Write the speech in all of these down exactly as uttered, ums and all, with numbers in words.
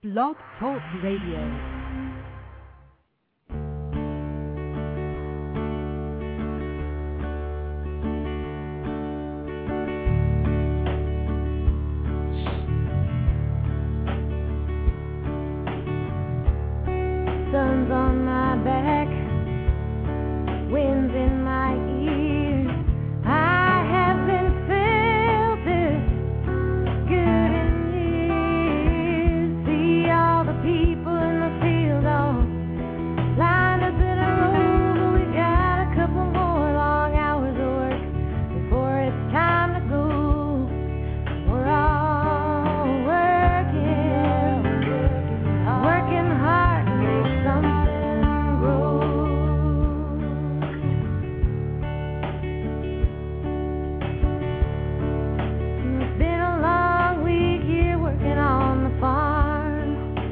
Blog Talk Radio. Sun's on my back, winds in my ears. I haven't felt this good in years. See all the people in the field all lined up in a row, but we got a couple more long hours of work before it's time to go. We're all working, working hard to make something grow. It's been a long week here working on the farm.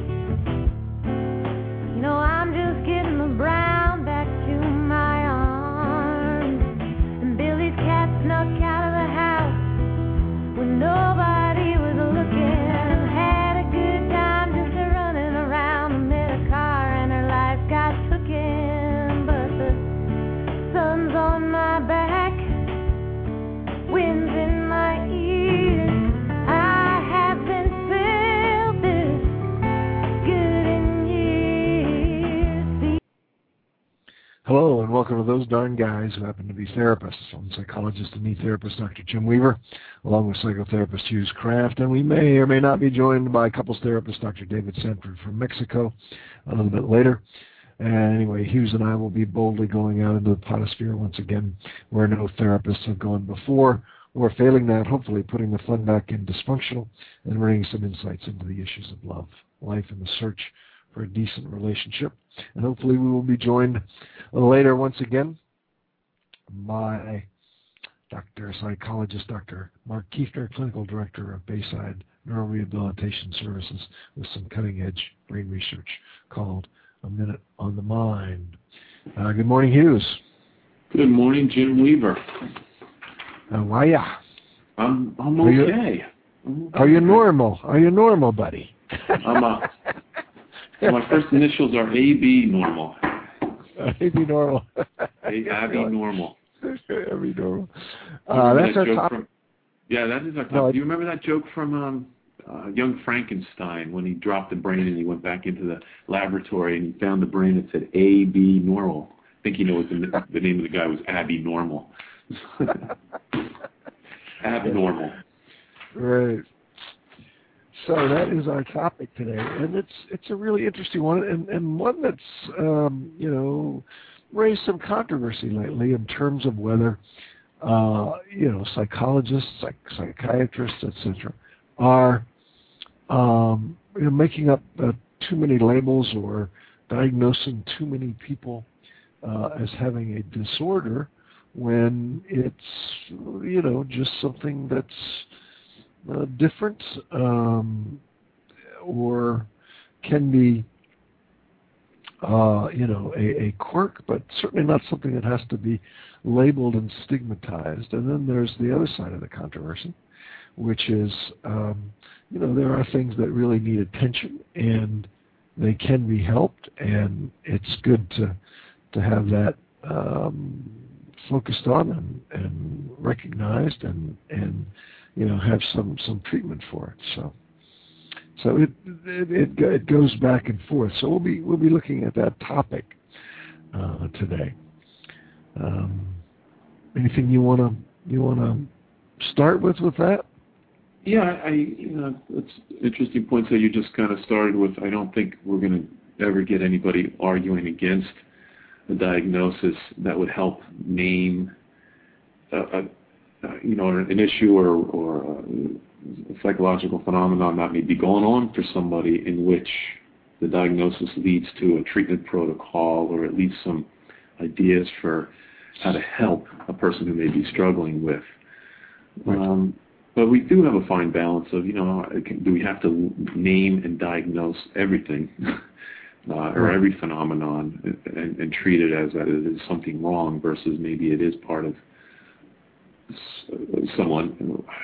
You know, I'm just getting the brown back to my arms. And Billy's cat snuck out of the house when nobody was looking. Had a good time just a running around. Met a car and her life got tooken. But the sun's on my back, winds in my ears. I haven't felt this good in years. Hello, and welcome to Those Darn Guys Who Happen to Be Therapists. I'm psychologist and knee therapist Doctor Jim Weaver, along with psychotherapist Hughes Kraft, and we may or may not be joined by couples therapist Doctor David Sanford from Mexico a little bit later. And anyway, Hughes and I will be boldly going out into the potosphere once again, where no therapists have gone before, or failing that, hopefully putting the fun back in dysfunctional and bringing some insights into the issues of love, life, and the search for a decent relationship. And hopefully we will be joined later once again by Doctor Psychologist Doctor Mark Kiefner, Clinical Director of Bayside Neurorehabilitation Services, with some cutting-edge brain research called A Minute on the Mind. Uh, good morning, Hughes. Good morning, Jim Weaver. How are ya? I'm I'm Are you- okay. I'm okay. Are you normal? Are you normal, buddy? I'm a, my first initials are A B normal. Maybe normal. A, Abby normal. Every normal. You Uh, remember that's that our joke topic. from- Yeah, that is our topic. No, I- Do you remember that joke from um, uh, Young Frankenstein when he dropped the brain and he went back into the laboratory and he found the brain that said A B normal, thinking it was the, the name of the guy was Abby Normal. Abnormal. Right. So that is our topic today, and it's it's a really interesting one, and, and one that's um, you know raised some controversy lately in terms of whether uh, you know psychologists, psych- psychiatrists, et cetera, are um, you know, making up uh, too many labels or diagnosing too many people uh, as having a disorder when it's you know just something that's Uh, different um, or can be, uh, you know, a, a quirk, but certainly not something that has to be labeled and stigmatized. And then there's the other side of the controversy, which is, um, you know, there are things that really need attention and they can be helped, and it's good to to have that um, focused on and, and recognized and and you know, have some, some treatment for it. So, so it, it it it goes back and forth. So we'll be we'll be looking at that topic uh, today. Um, anything you wanna you wanna start with with that? Yeah, I, you know, it's interesting points that you just kind of started with. I don't think we're going to ever get anybody arguing against a diagnosis that would help name a, a Uh, you know, an issue or, or a psychological phenomenon that may be going on for somebody, in which the diagnosis leads to a treatment protocol or at least some ideas for how to help a person who may be struggling with. Right. Um, but we do have a fine balance of, you know, do we have to name and diagnose everything uh, or Right. every phenomenon and, and treat it as that it is something wrong versus maybe it is part of someone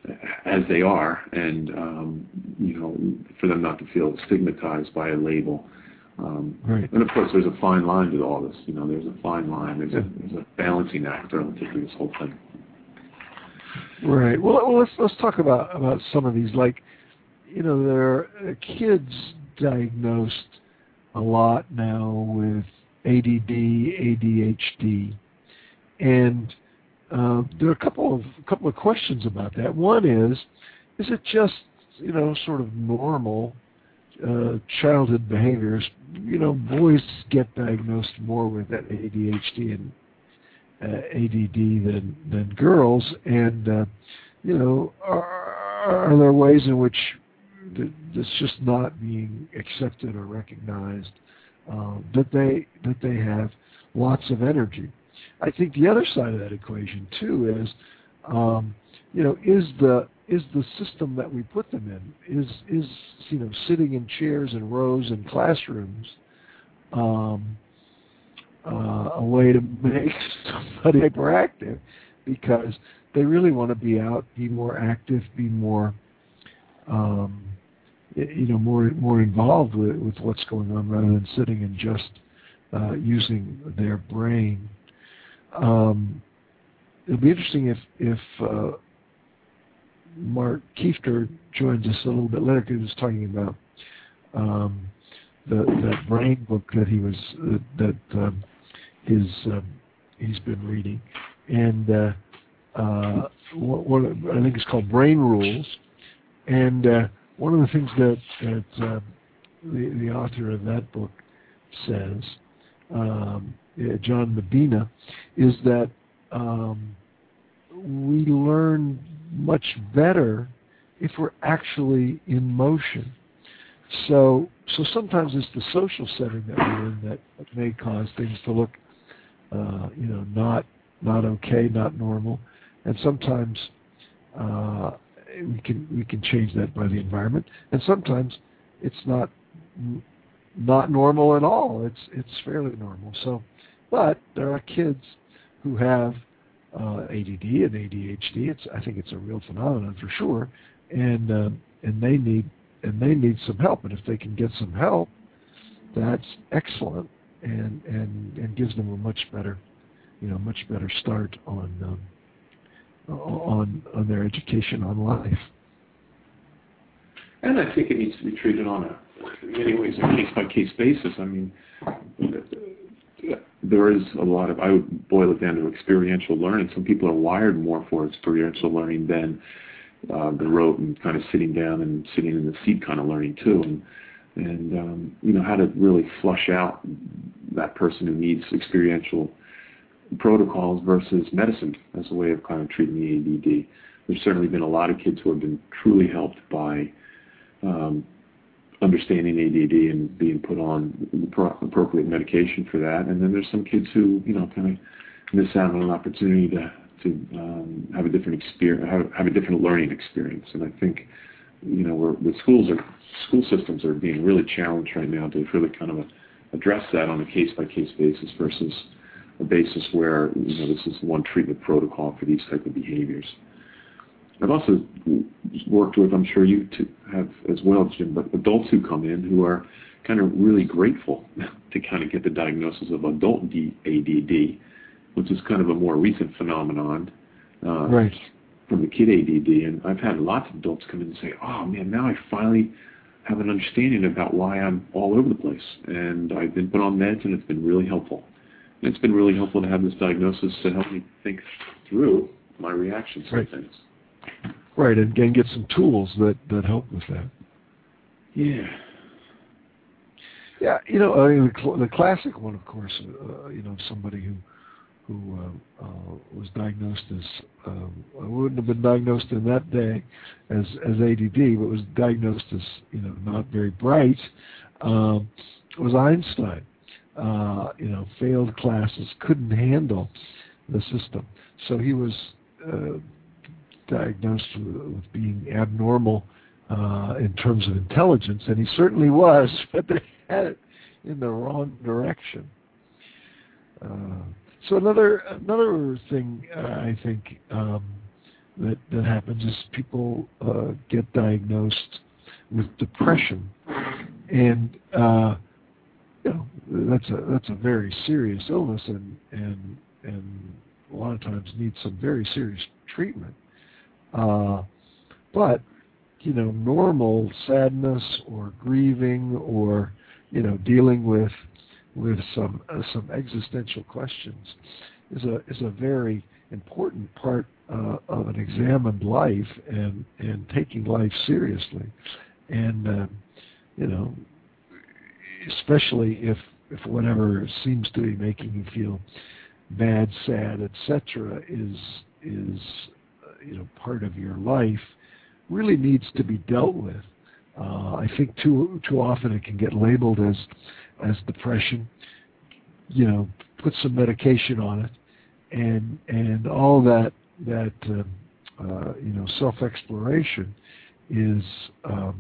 as they are, and um, you know, for them not to feel stigmatized by a label. Um, right. And of course, there's a fine line to all this. You know, there's a fine line. There's, yeah. a, there's a balancing act relative to this whole thing. Right. Well, well, let's let's talk about about some of these. Like, you know, there are kids diagnosed a lot now with A D D, A D H D, and uh, there are a couple of a couple of questions about that. One is, is it just, you know, sort of normal uh, childhood behaviors? You know, boys get diagnosed more with that A D H D and uh, A D D than than girls, and uh, you know, are, are there ways in which it's just not being accepted or recognized uh, that they that they have lots of energy? I think the other side of that equation too is, um, you know, is the is the system that we put them in, is is you know, sitting in chairs and rows in classrooms um, uh, a way to make somebody hyperactive because they really want to be out, be more active, be more um, you know, more more involved with, with what's going on rather than sitting and just uh, using their brain. Um, it'll be interesting if if uh, Mark Kiefter joins us a little bit later, because he was talking about um, the that brain book that he was uh, that um, his um, he's been reading, and uh, uh, one, I think it's called Brain Rules, and uh, one of the things that that uh, the the author of that book says, um, John Medina, is that um, we learn much better if we're actually in motion. So, so sometimes it's the social setting that we're in that may cause things to look, uh, you know, not not okay, not normal, and sometimes uh, we can we can change that by the environment, and sometimes it's not not normal at all. It's it's fairly normal. So. But there are kids who have uh, A D D and A D H D. It's, I think it's a real phenomenon for sure, and uh, and they need and they need some help. And if they can get some help, that's excellent, and and, and gives them a much better, you know, much better start on um, on on their education, on life. And I think it needs to be treated on a, in many ways, a case by case basis. I mean. There is a lot of, I would boil it down to experiential learning. Some people are wired more for experiential learning than uh, the rote and kind of sitting down and sitting in the seat kind of learning too. And, and um, you know, how to really flush out that person who needs experiential protocols versus medicine as a way of kind of treating the A D D. There's certainly been a lot of kids who have been truly helped by um, understanding A D D and being put on appropriate medication for that. And then there's some kids who, you know, kind of miss out on an opportunity to to um, have a different experience, have, have a different learning experience. And I think, you know, we're, the schools are school systems are being really challenged right now to really kind of address that on a case by case basis versus a basis where, you know, this is one treatment protocol for these type of behaviors. I've also worked with, I'm sure you two have as well, Jim, but adults who come in who are kind of really grateful to kind of get the diagnosis of adult A D D, which is kind of a more recent phenomenon uh, right. from the kid A D D. And I've had lots of adults come in and say, oh, man, now I finally have an understanding about why I'm all over the place. And I've been put on meds, and it's been really helpful. And it's been really helpful to have this diagnosis to help me think through my reactions right. to things. Right, and, and get some tools that, that help with that. Yeah. Yeah, you know, I mean, the, cl- the classic one, of course, uh, you know, somebody who who uh, uh, was diagnosed as, um, wouldn't have been diagnosed in that day as, as A D D, but was diagnosed as, you know, not very bright, um, was Einstein. Uh, you know, failed classes, couldn't handle the system. So he was uh, diagnosed with, with being abnormal uh, in terms of intelligence, and he certainly was, but they had it in the wrong direction. Uh, so another another thing uh, I think um, that, that happens is people uh, get diagnosed with depression, and uh, you know, that's a that's a very serious illness, and and and a lot of times needs some very serious treatment. Uh, but you know, normal sadness or grieving or you know dealing with with some uh, some existential questions is a is a very important part uh, of an examined life and and taking life seriously, and uh, you know, especially if if whatever seems to be making you feel bad, sad, et cetera is is uh, you know part of your life, really needs to be dealt with. Uh, I think too too often it can get labeled as as depression. You know, put some medication on it, and and all that that uh, uh, you know self-exploration is um,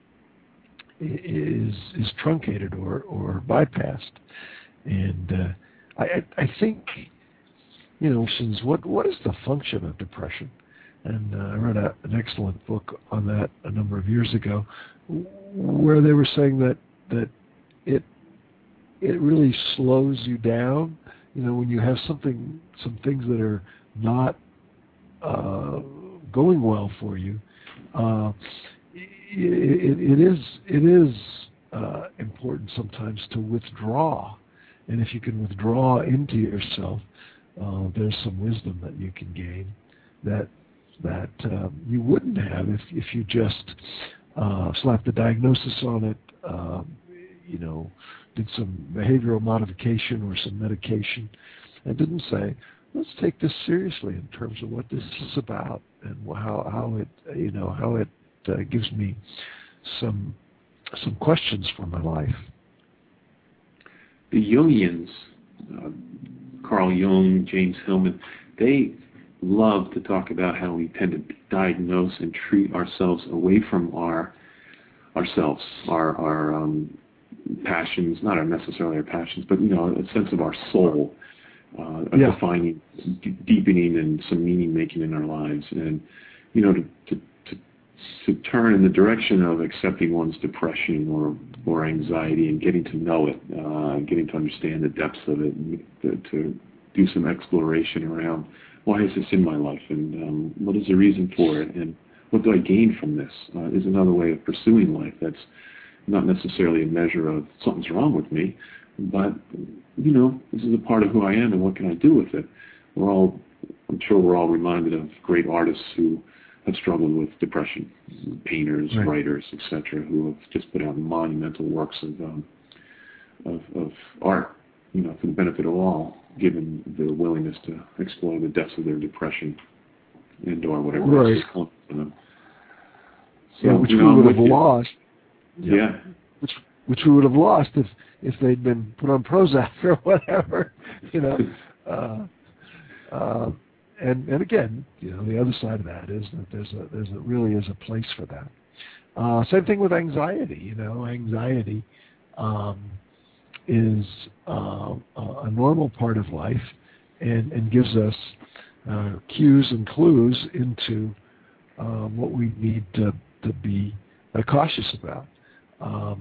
is is truncated or or bypassed. And uh, I I think you know since what what is the function of depression? And uh, I read a, an excellent book on that a number of years ago, where they were saying that that it it really slows you down. You know, when you have something, some things that are not uh, going well for you, uh, it, it is it is uh, important sometimes to withdraw. And if you can withdraw into yourself, uh, there's some wisdom that you can gain that that um, you wouldn't have if if you just uh, slapped a diagnosis on it. Uh, you know. Did some behavioral modification or some medication, and didn't say, let's take this seriously in terms of what this is about and how how it you know how it uh, gives me some some questions for my life. The Jungians, uh, Carl Jung, James Hillman, they love to talk about how we tend to diagnose and treat ourselves away from our ourselves, our our um, passions, not necessarily our passions, but you know, a sense of our soul, uh, a yeah. defining, d- deepening, and some meaning making in our lives, and you know, to, to to to turn in the direction of accepting one's depression or or anxiety and getting to know it, uh, getting to understand the depths of it, and to, to do some exploration around why is this in my life, and um, what is the reason for it, and what do I gain from this? Uh, is another way of pursuing life that's not necessarily a measure of something's wrong with me, but, you know, this is a part of who I am and what can I do with it? We're all, I'm sure we're all reminded of great artists who have struggled with depression, painters, right. writers, et cetera, who have just put out monumental works of, um, of, of art, you know, for the benefit of all, given their willingness to explore the depths of their depression and or whatever right. else is coming for them. So, yeah, which we would have lost. Yeah. yeah, which which we would have lost if, if they'd been put on Prozac or whatever, you know. Uh, uh, and and again, you know, the other side of that is that there's a there's a really is a place for that. Uh, same thing with anxiety. You know, anxiety um, is uh, a normal part of life, and and gives us uh, cues and clues into um, what we need to to be uh, cautious about. Um,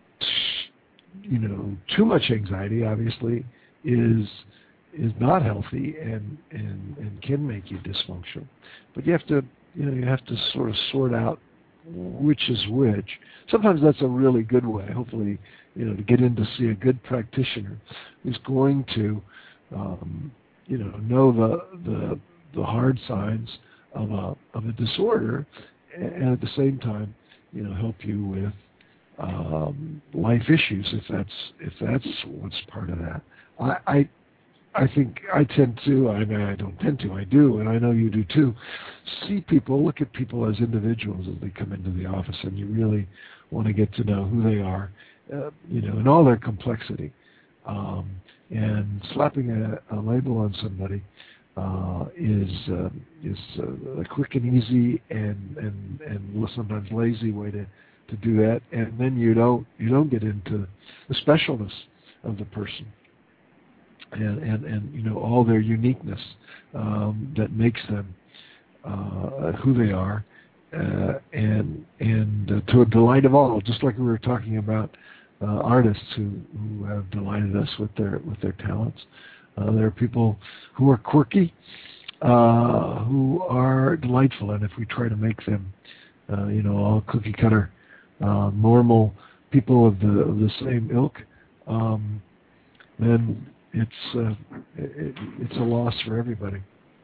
you know, too much anxiety obviously is is not healthy and, and, and can make you dysfunctional. But you have to you know you have to sort of sort out which is which. Sometimes that's a really good way. Hopefully, you know, to get in to see a good practitioner who's going to um, you know know the the the hard signs of a of a disorder, and at the same time, you know, help you with Um, life issues, if that's if that's what's part of that. I, I I think I tend to, I mean I don't tend to, I do, and I know you do too, see people, look at people as individuals as they come into the office, and you really want to get to know who they are, uh, you know, in all their complexity. Um, and slapping a, a label on somebody uh, is uh, is uh, a quick and easy and, and, and sometimes lazy way to to do that, and then you don't you don't get into the specialness of the person and and, and you know all their uniqueness um, that makes them uh, who they are, uh, and and uh, to a delight of all. Just like we were talking about uh, artists who, who have delighted us with their with their talents. Uh, there are people who are quirky, uh, who are delightful, and if we try to make them, uh, you know, all cookie cutter, uh, normal people of the of the same ilk, um, then it's uh, it, it's a loss for everybody.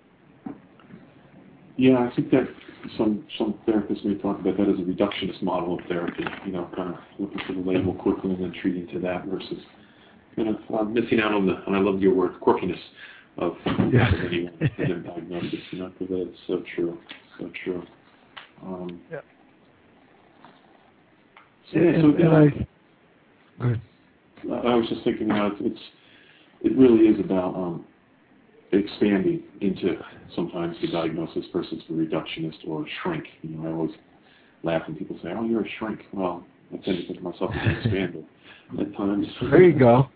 Yeah, I think that some some therapists may talk about that as a reductionist model of therapy. You know, kind of looking for the label quickly and then treating to that versus kind of uh, missing out on the, and I love your word, quirkiness of, yeah. of anyone in their diagnosis. You know, because that's so true, so true. Um, yeah. So, and, so and I, go ahead. I was just thinking, you know, it's, it's it really is about um, expanding into sometimes the diagnosis versus the reductionist or shrink. You know, I always laugh when people say, "Oh, you're a shrink." Well, I tend to think of myself as an expander at times. There you go.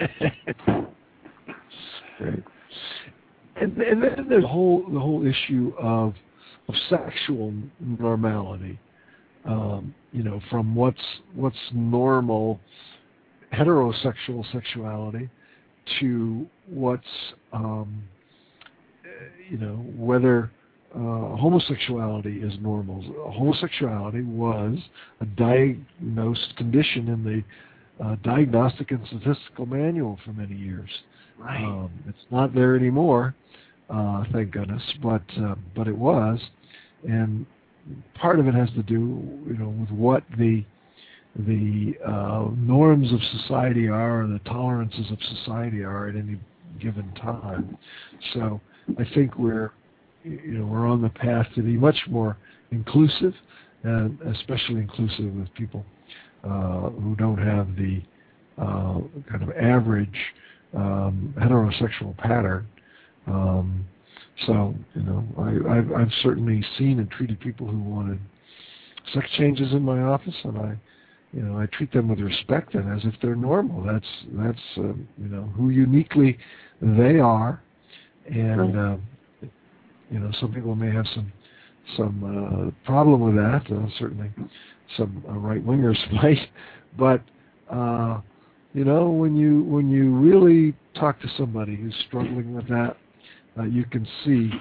Right. And, and then there's the whole the whole issue of of sexual normality. Um, you know, from what's what's normal heterosexual sexuality to what's um, you know, whether uh, homosexuality is normal. Homosexuality was a diagnosed condition in the uh, Diagnostic and Statistical Manual for many years. Right. Um, it's not there anymore, uh, thank goodness, but uh, but it was, and part of it has to do, you know, with what the the uh, norms of society are, or the tolerances of society are at any given time. So I think we're, you know, we're on the path to be much more inclusive, and especially inclusive with people uh, who don't have the uh, kind of average um, heterosexual pattern. Um, so, you know, I, I've, I've certainly seen and treated people who wanted sex changes in my office, and I, you know, I treat them with respect and as if they're normal. That's that's uh, you know, who uniquely they are, and uh, you know, some people may have some some uh, problem with that. Uh, certainly, some uh, right wingers might, but uh, you know, when you when you really talk to somebody who's struggling with that, uh, you can see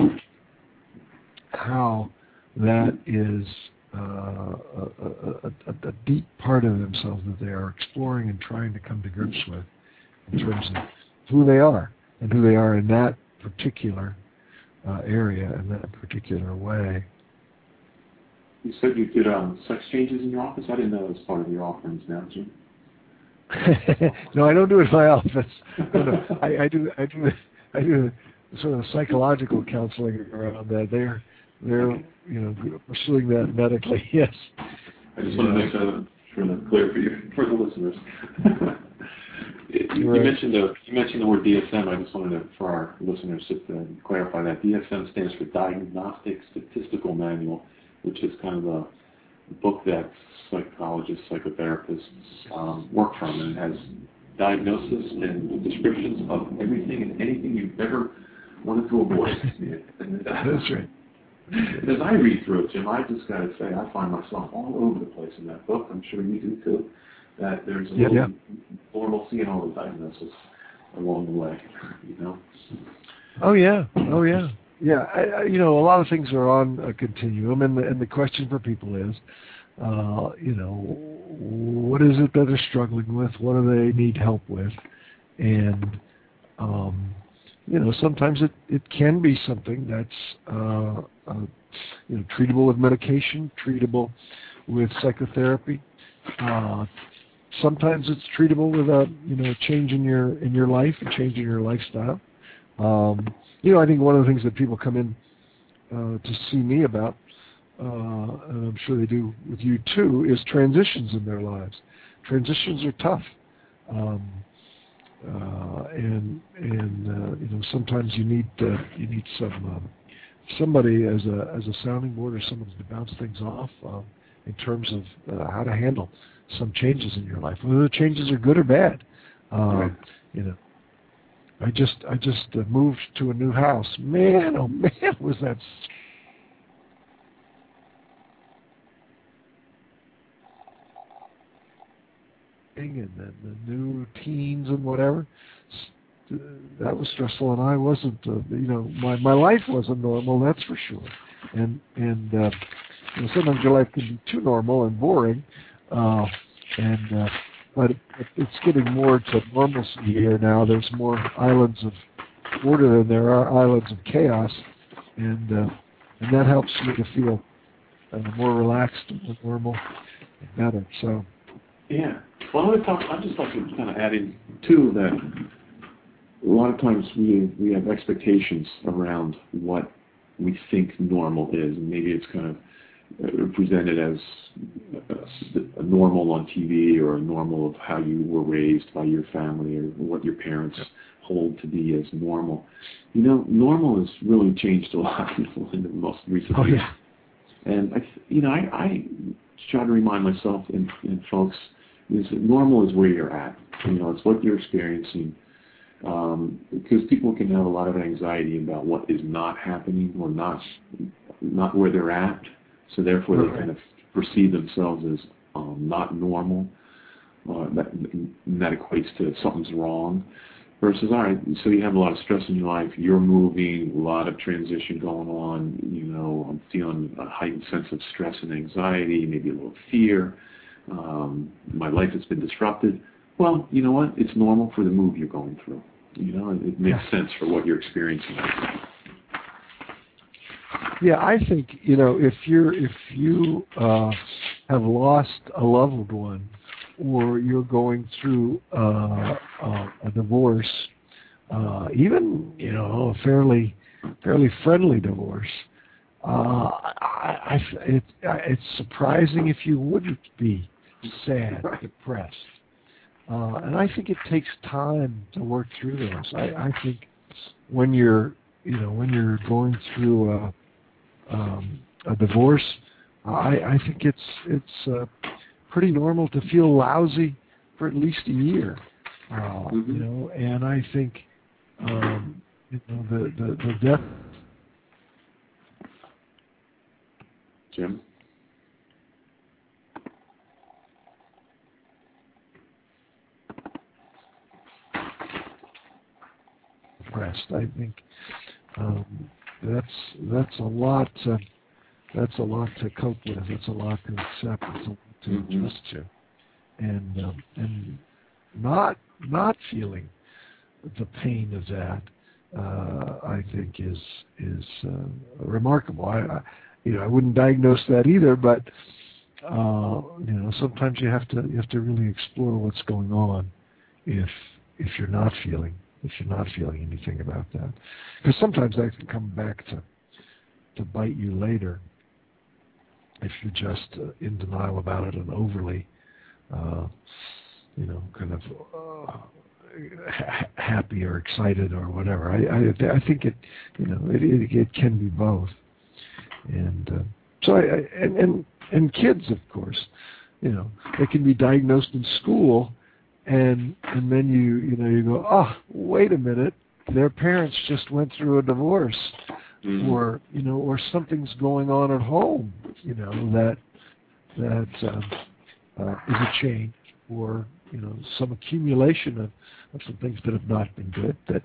how that is uh, a, a, a, a deep part of themselves that they are exploring and trying to come to grips with in terms of who they are and who they are in that particular uh, area and that particular way. You said you did um, sex changes in your office? I didn't know that was part of your offerings now, Jim. No, I don't do it in my office. No, no, I, I do. I do. I do sort of psychological counseling around that. They're, they're, you know, pursuing that medically. Yes. I just want to make sure that's clear for you, for the listeners. you, right. you mentioned the you mentioned the word D S M. I just wanted to, for our listeners, just to clarify that D S M stands for Diagnostic Statistical Manual, which is kind of a book that psychologists, psychotherapists um, work from, and it has diagnosis and descriptions of everything and anything you've ever wanted to avoid. And, uh, That's right. As I read through it, Jim, I just got to say I find myself all over the place in that book. I'm sure you do too. That there's a yeah, little yeah. normalcy and all the diagnosis along the way, you know. Oh yeah, oh yeah, yeah. I, I, you know, a lot of things are on a continuum, and the, and the question for people is, uh, you know, what is it that they're struggling with? What do they need help with? And um, you know, sometimes it, it can be something that's uh, uh, you know, treatable with medication, treatable with psychotherapy. Uh, sometimes it's treatable with a you know change in your in your life, a change in your lifestyle. Um, you know, I think one of the things that people come in uh, to see me about, uh, and I'm sure they do with you too, is transitions in their lives. Transitions are tough, um, uh, and and uh, you know sometimes you need uh, you need some um, somebody as a as a sounding board or someone to bounce things off um, in terms of uh, how to handle some changes in your life, whether the changes are good or bad. Uh, right. You know. I just I just uh, moved to a new house. Man, oh man, was that and then the new teens and whatever. That was stressful, and I wasn't. Uh, you know, my my life wasn't normal. That's for sure. And and uh, you know, sometimes your life can be too normal and boring. Uh, and uh, but it, it's getting more to normalcy here now. There's more islands of order than there are islands of chaos, and uh, and that helps me to feel uh, more relaxed and more normal and better. So yeah. Well, I want to talk. I'd just like to kind of add in too that a lot of times we we have expectations around what we think normal is, and maybe it's kind of presented as a, a normal on T V or a normal of how you were raised by your family or what your parents hold to be as normal. You know, normal has really changed a lot in the most recent oh, years. yeah. And I, you know, I, I try to remind myself and, and folks is that normal is where you're at. You know, it's what you're experiencing. Um, because people can have a lot of anxiety about what is not happening or not not where they're at. So therefore, they kind of perceive themselves as um, not normal. Uh, that, that equates to something's wrong. Versus, all right, so you have a lot of stress in your life. You're moving, a lot of transition going on. You know, I'm feeling a heightened sense of stress and anxiety, maybe a little fear. Um, my life has been disrupted. Well, you know what? It's normal for the move you're going through. You know, it makes yeah. sense for what you're experiencing. Yeah, I think, you know, if you're if you uh, have lost a loved one, or you're going through uh, uh, a divorce, uh, even you know a fairly fairly friendly divorce, uh, I, I, it, it's surprising if you wouldn't be sad, right. depressed, uh, and I think it takes time to work through those. I, I think when you're you know when you're going through a Um, a divorce, I, I think it's it's uh, pretty normal to feel lousy for at least a year, uh, mm-hmm. you know. And I think um, you know the the, the death. Jim. Depressed. I think. Um, That's that's a lot. To, that's a lot to cope with. It's a lot to accept. It's a lot to mm-hmm. adjust to, and um, and not not feeling the pain of that, uh, I think is is uh, remarkable. I, I you know I wouldn't diagnose that either, but uh, you know sometimes you have to you have to really explore what's going on if if you're not feeling. if you're not feeling anything about that. Because sometimes that can come back to to bite you later if you're just uh, in denial about it and overly, uh, you know, kind of uh, ha- happy or excited or whatever. I, I, I think it, you know, it, it, it can be both. And uh, so, I, I, and, and, and kids, of course, you know, they can be diagnosed in school. And and then you you know you go, oh, wait a minute, their parents just went through a divorce, mm-hmm. or you know or something's going on at home, you know that that uh, uh, is a change, or you know some accumulation of, of some things that have not been good. That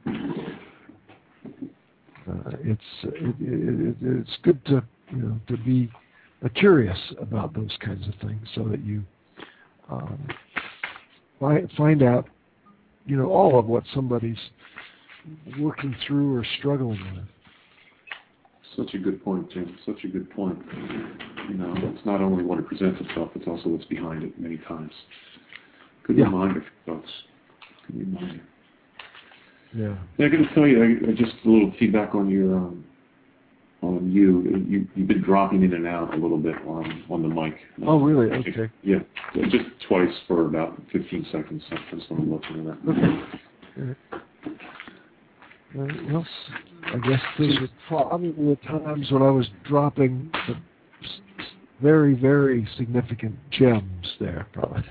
uh, it's it, it, it's good to you know to be uh, curious about those kinds of things, so that you. Um, Find out, you know, all of what somebody's working through or struggling with. Such a good point, Jim. Such a good point. You know, it's not only what it presents itself; it's also what's behind it. Many times, good yeah. reminder, folks. Good reminder. Yeah. yeah I got to tell you, I, just a little feedback on your, um, on you. you. You've been dropping in and out a little bit on on the mic. Oh, really? Okay. Yeah, just twice for about fifteen seconds. I just want to look into that. Okay. Well, I guess those were probably the times when I was dropping the very, very significant gems there, probably.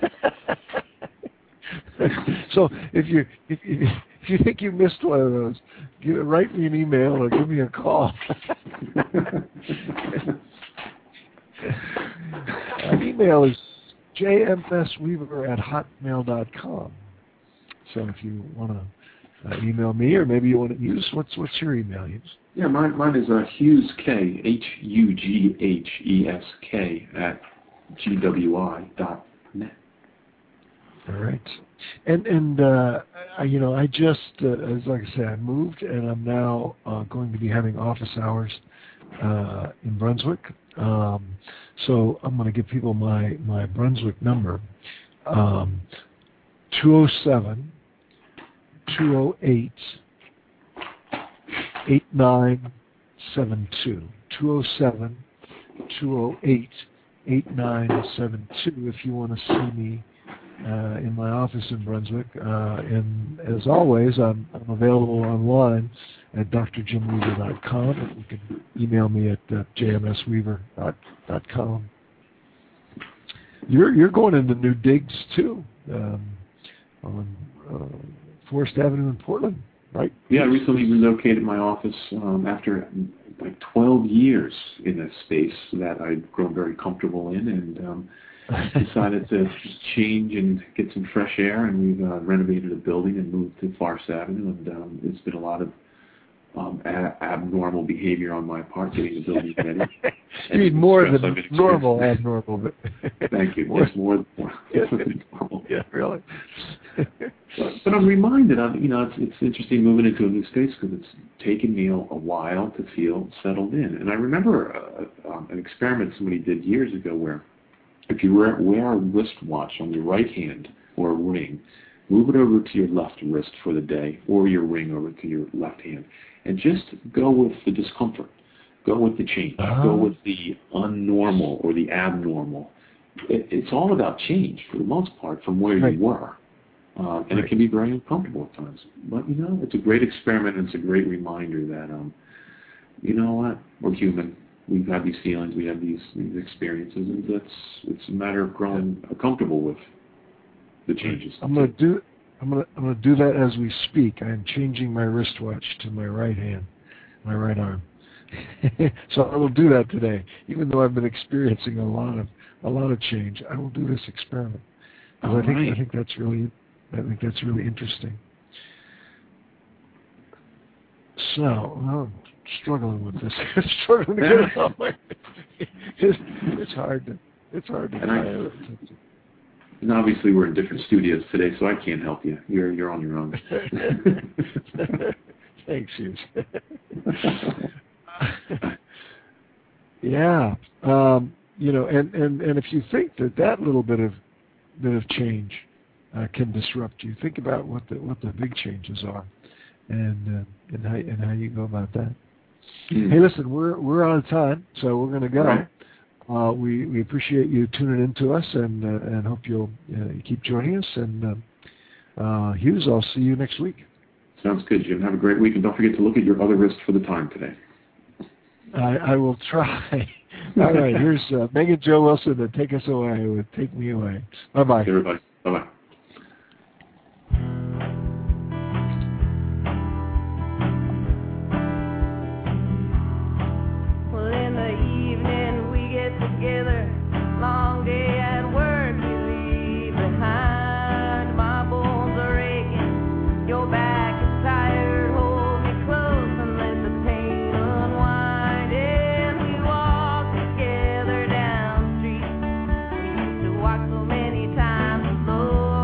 So if you if, if, if you think you missed one of those, give, write me an email or give me a call. An email is J M S Weaver at hotmail dot com. So if you want to uh, email me, or maybe you want to use, what's what's your email use? Yeah, mine, mine is uh, Hughes K, H U G H E S K, at G W I dot net. All right. And, and uh, I, you know, I just, uh, as like I said, I moved, and I'm now uh, going to be having office hours uh, in Brunswick. Um, so I'm going to give people my, my Brunswick number, um, two oh seven, two oh eight, eight nine seven two. two oh seven, two oh eight, eight nine seven two if you want to see me uh, in my office in Brunswick. Uh, and as always, I'm, I'm available online at d r jim weaver dot com, and you can email me at uh, j m s weaver dot com. You're, you're going into new digs, too, um, on uh, Forest Avenue in Portland, right? Yeah, I recently relocated my office um, after like twelve years in a space that I'd grown very comfortable in, and um, decided to just change and get some fresh air, and we've uh, renovated a building and moved to Forest Avenue, and um, it's been a lot of um, a- abnormal behavior on my part getting the building ready. You mean more than normal abnormal. But Thank you. More, more, more yeah, than normal. Yeah, really. but, but I'm reminded, of, you know, it's, it's interesting moving into a new space because it's taken me a, a while to feel settled in. And I remember uh, um, an experiment somebody did years ago where if you wear, wear a wristwatch on your right hand or a ring, move it over to your left wrist for the day, or your ring over to your left hand, and just go with the discomfort. Go with the change. Uh-huh. Go with the unnormal or the abnormal. It, it's all about change for the most part from where right. you were. Uh, and right. it can be very uncomfortable at times. But, you know, it's a great experiment, and it's a great reminder that, um, you know what, we're human. We've had these feelings, we have these, these experiences, and it's, it's a matter of growing comfortable with the changes. I'm going to do I'm going to I'm going to do that as we speak. I am changing my wristwatch to my right hand, my right arm. So I will do that today, even though I've been experiencing a lot of a lot of change. I will do this experiment. I think right. I think that's really I think that's really interesting. So I'm struggling with this. struggling to get it on my. It's, it's hard to it's hard to. And, I, and obviously we're in different studios today, so I can't help you. You're you're on your own. Thanks, Hughes. Yeah, um, you know, and, and, and if you think that that little bit of bit of change uh, can disrupt you, think about what the what the big changes are, and uh, and how and how you go about that. Mm. Hey, listen, we're we're out of time, so we're going to go. Right. Uh, we we appreciate you tuning in to us, and uh, and hope you'll uh, keep joining us. And uh, uh, Hughes, I'll see you next week. Sounds good, Jim. Have a great week, and don't forget to look at your other wrist for the time today. I, I will try. All right, here's uh, Megan Jo Wilson to take us away with Take Me Away. Bye-bye. Everybody. Bye-bye. Well, in the evening we get together. Long day at work you leave behind. My bones are aching. Your back is tired. Hold me close and let the pain unwind. And we walk together down the street. We used to walk so many times before.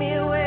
me away.